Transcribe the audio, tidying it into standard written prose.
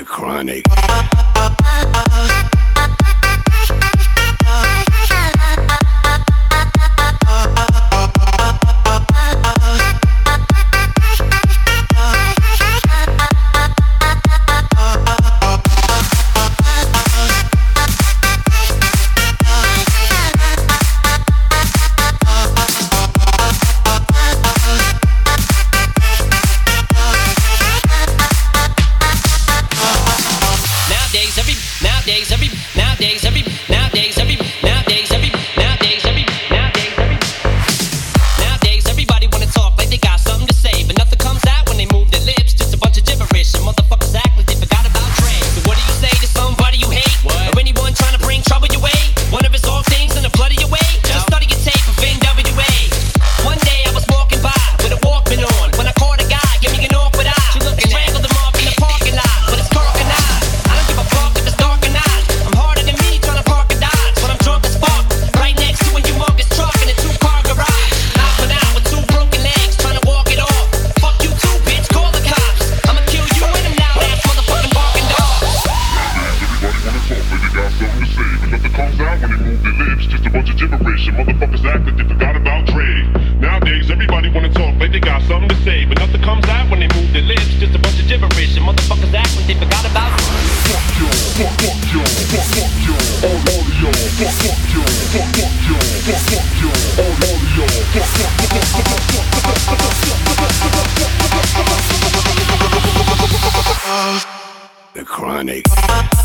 Chronic. Nowadays, everybody wanna talk like they got something to say, but nothing comes out when they move their lips. Just a bunch of gibberish, and motherfuckers act like they forgot about Dre. So what do you say to somebody you hate, or anyone trying to bring trouble your way? One of his old things in the blood of your way. Just study your tape of NWA. One day I was walking by with a Walkman on when I caught a guy, give me an awkward eye. Strangled him off in the parking lot, but it's dark and I don't give a fuck if it's dark or not. I'm harder than me trying to park a Dodge when I'm drunk as fuck. Right next to a humongous truck in a two-car garage. Hopping out with two broken legs, trying to walk it off. Fuck you too, bitch, call the cops. I'ma kill you and them loud-ass motherfucking barking dogs. Nowadays, everybody wanna talk like they got something to say, but nothing comes out when they move their lips. Just a bunch of gibberish, and motherfuckers act like they forgot about Dre. Fuck you, fuck you, fuck you, all of you, fuck you, fuck you, fuck you, all of you, The Chronic.